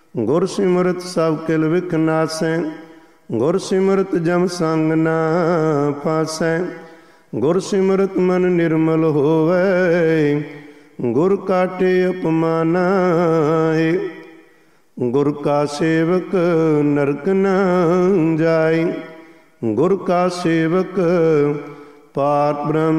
ਗੁਰ ਸਿਮਰਤ ਸਭ ਕਿਲ ਵਿਖ ਨਾਸੈ। ਗੁਰ ਸਿਮਰਤ ਜਮ ਸੰਗ ਨਾ ਫਾਸੈ। ਗੁਰ ਸਿਮਰਤ ਮਨ ਨਿਰਮਲ ਹੋਵੈ। ਗੁਰ ਕਾਟੇ ਅਪਮਾਨਾ ਏ। ਗੁਰ ਕਾ ਸੇਵਕ ਨਰਕ ਨਾ ਜਾਇ। ਗੁਰ ਕਾ ਸੇਵਕ ਪਾਰ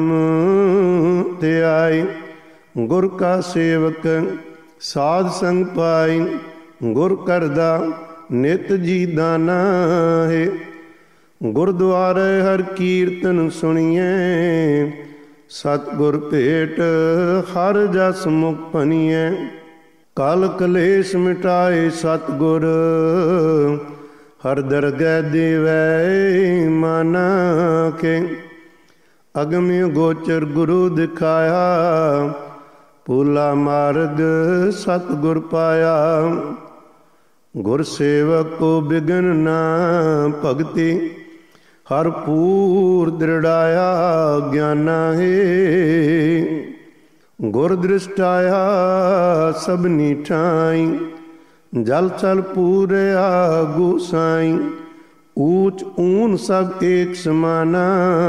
ਬ੍ਰਹਮ ਧਿਆਇ। ਗੁਰ ਕਾ ਸੇਵਕ ਸਾਧ ਸੰਗ ਪਾਈ। ਗੁਰ ਕਰਦਾ ਨਿਤ ਜੀ ਦਾਨਾ ਹੈ। ਗੁਰਦੁਆਰੇ ਹਰ ਕੀਰਤਨ ਸੁਣੀਐ। ਸਤਿਗੁਰ ਭੇਟ ਹਰ ਜਸ ਮੁਖ ਭਣੀਐ। ਕਲ ਕਲੇਸ਼ ਮਿਟਾਏ ਸਤਿਗੁਰ ਹਰ ਦਰਗਹਿ ਦੇਵੈ ਮਾਨਾ ਕੇ। ਅਗਮਿ ਗੋਚਰ ਗੁਰੂ ਦਿਖਾਇਆ। ਪੂਲਾ ਮਾਰਗ ਸਤਿਗੁਰ ਪਾਇਆ। ਗੁਰ ਸੇਵਕ ਕੋ ਬਿਗਨ ਨਾ ਭਗਤੀ। ਹਰ ਪੂਰ ਦ੍ਰਿੜਾਇਆ ਗਿਆਨਾ ਹੈ। ਗੁਰ ਦ੍ਰਿਸ਼ਟਾਇਆ ਸਭਨੀ ਠਾਈ। ਜਲ ਚਲ ਪੂਰਿਆ ਗੁਸਾਈ। ਊਚ ਊਨ ਸਭ ਏਕ ਸਮਾਨਾ।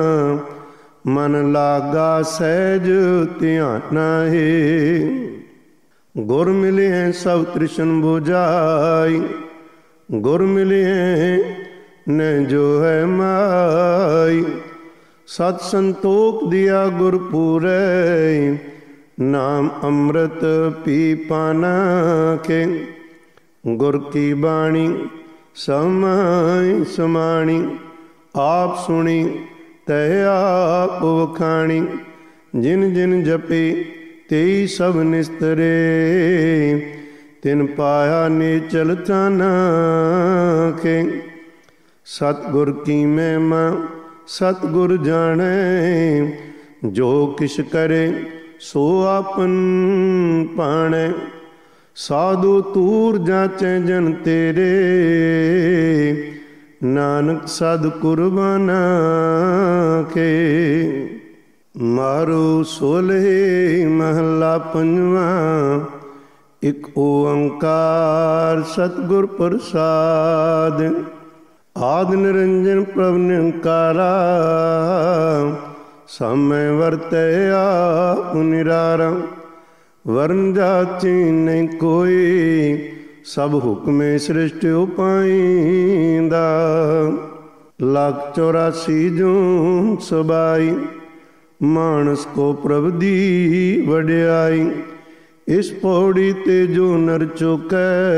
ਮਨ ਲਾਗਾ ਸਹਿਜ ਧਿਆਨਾ ਹੈ। ਗੁਰ ਮਿਲਿਐ ਸਭ ਤ੍ਰਿਸ਼ਨ ਬੁਝਾਈ। ਗੁਰ ਮਿਲਿਐ ਨ ਜੋ ਹੈ ਮਾਈ। ਸਤ ਸੰਤੋਖ ਦਿਆ ਗੁਰ ਪੂਰੈ। ਨਾਮ ਅੰਮ੍ਰਿਤ ਪੀ ਪਾਨਾ ਕੇ। ਗੁਰ ਕੀ ਬਾਣੀ ਸਮਾਈ ਸਮਾਣੀ। ਆਪ ਸੁਣੀ ਤੈ ਆਪ ਵਖਾਣੀ। ਜਿਨ ਜਿਨ ਜਪੇ ਤੇਈ ਸਭ ਨਿਸਤਰੇ। ਤਿਨ ਪਾਇਆ ਨੀਚਲ ਤਾਨਾ ਕੇ। ਸਤਿਗੁਰ ਕੀ ਮਹਿਮਾ ਸਤਿਗੁਰ ਜਾਣੈ। ਜੋ ਕਿਛ ਕਰੇ ਸੋ ਆਪਨ ਪਾਣੈ। ਸਾਧੂ ਤੂਰ ਜਾਚੈ ਜਨ ਤੇਰੇ। ਨਾਨਕ ਸਦ ਕੁਰਬਾਨਾ ਕੇ। ਮਾਰੂ ਸੋਲਹਿ ਮਹੱਲਾ ਪੰਜਵਾਂ। ਇਕ ਓੰਕਾਰ ਸਤਿਗੁਰ ਪ੍ਰਸਾਦ। ਆਦਿ ਨਿਰੰਜਨ ਪ੍ਰਭ ਨਿਰੰਕਾਰਾ। ਸਾਮੈ ਵਰਤੈ ਆਪ ਨਿਰਾਰਾ। ਵਰਨ ਜਾਤੀ ਨਹੀਂ ਕੋਈ। ਸਭ ਹੁਕਮੇ ਸ੍ਰਿਸ਼ਟ ਉਪਾਇਂਦਾ। ਲੱਖ 84 ਜੂਨ ਸਬਾਈ। ਮਾਨਸ ਕੋ ਪ੍ਰਭ ਦੀ ਵਡਿਆਈ। ਇਸ ਪੌੜੀ ਤੇ ਜੋ ਨਰ ਚੁਕੈ।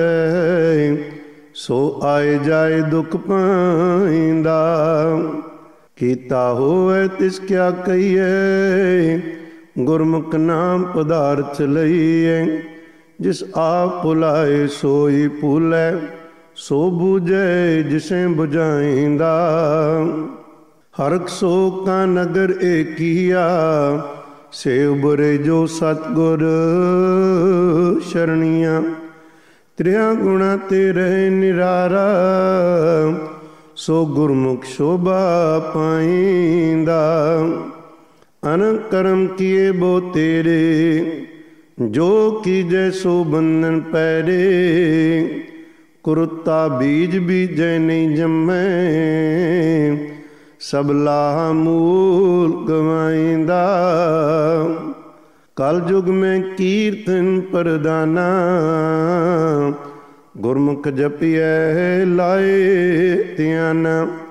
ਸੋ ਆਏ ਜਾਏ ਦੁਖ ਪਾਇਂਦਾ। ਕੀਤਾ ਹੋਵੇ ਤਿਸ ਕਿਆ ਕਹੀਏ। ਗੁਰਮੁਖ ਨਾਮ ਪਦਾਰਥ ਲਈਏ। ਜਿਸ ਆਪ ਭੁਲਾਏ ਸੋਈ ਭੂਲੈ। ਸੋ ਬੁਝੈ ਜਿਸੈ ਬੁਝਾਇਂਦਾ। ਹਰਖ ਸੋ ਕਾ ਨਗਰ ਏਕੀਆ। ਸੇ ਉਬਰੇ ਜੋ ਸਤਿਗੁਰ ਸ਼ਰਣੀਆਂ। ਤ੍ਰਿਆ ਗੁਣਾ ਤੇ ਰਹਿ ਨਿਰਾਰਾ। ਸੋ ਗੁਰਮੁਖ ਸ਼ੋਭਾ ਪਾਇਂਦਾ। ਅਨ ਕਰਮ ਕੀਏ ਬੋ ਤੇਰੇ। ਜੋ ਕੀਜੈ ਸੋ ਬੰਧਨ ਪੈਰੇ। ਕੁਰਤਾ ਬੀਜ ਬੀਜੈ ਨਹੀਂ ਜੰਮੈ। ਸਭ ਲਾਹ ਮੂਲ ਗਵਾਇਂਦਾ। ਕਲ ਯੁਗ ਮੈਂ ਕੀਰਤਨ ਪ੍ਰਦਾਨਾ। ਗੁਰਮੁਖ ਜਪੀਐ ਲਾਏ ਧਿਆਨਾ।